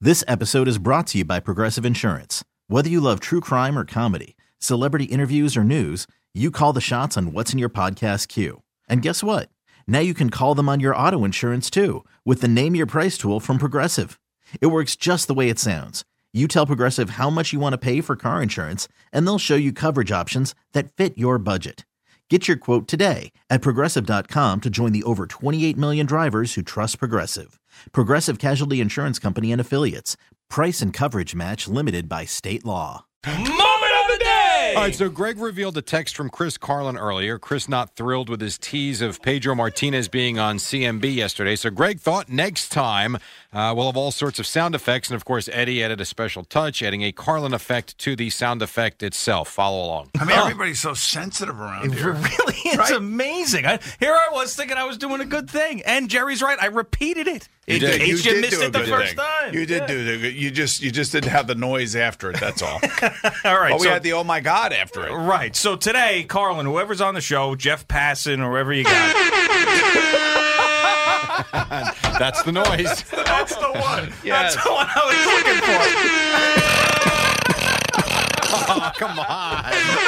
This episode is brought to you by Progressive Insurance. Whether you love true crime or comedy, celebrity interviews or news, you call the shots on what's in your podcast queue. And guess what? Now you can call them on your auto insurance too with the Name Your Price tool from Progressive. It works just the way it sounds. You tell Progressive how much you want to pay for car insurance, and they'll show you coverage options that fit your budget. Get your quote today at Progressive.com to join the over 28 million drivers who trust Progressive. Progressive Casualty Insurance Company and Affiliates. Price and coverage match limited by state law. Moment of the day! All right, so Greg revealed a text from Chris Carlin earlier. Chris not thrilled with his tease of Pedro Martinez being on CMB yesterday. So Greg thought next time we'll have all sorts of sound effects. And, of course, Eddie added a special touch, adding a Carlin effect to the sound effect itself. Follow along. I mean, everybody's so sensitive around here. It really is amazing. Here I was thinking I was doing a good thing. And Jerry's right. I repeated it. You did. In case you missed do it the a good first thing. time. You did do the good. You just didn't have the noise after it, that's all. All right. But we had the oh my God after it. Right. So today, Carlin, whoever's on the show, Jeff Passan or whoever you got. That's the noise. That's the one. Yes. That's the one I was looking for. Oh, come on.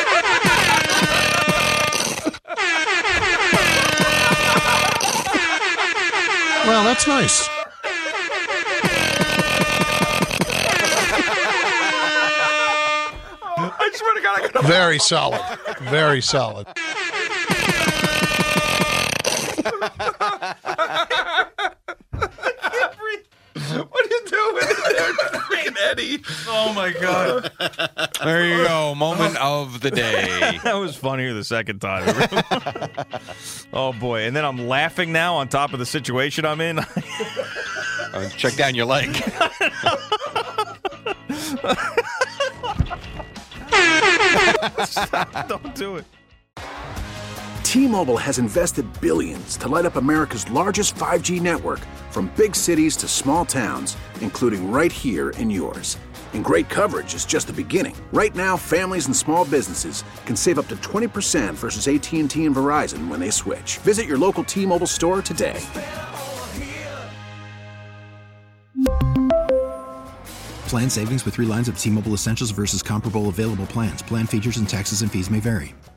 Well, that's nice. I swear to God, I could have. Very solid. Very solid. What are you doing there, Eddie? Oh, my God. There you go. Moment of the day. That was funnier the second time. Oh, boy. And then I'm laughing now on top of the situation I'm in. Check down your leg. Stop. Don't do it. T-Mobile has invested billions to light up America's largest 5G network, from big cities to small towns, including right here in yours. And great coverage is just the beginning. Right now, families and small businesses can save up to 20% versus AT&T and Verizon when they switch. Visit your local T-Mobile store today. Plan savings with 3 lines of T-Mobile Essentials versus comparable available plans. Plan features and taxes and fees may vary.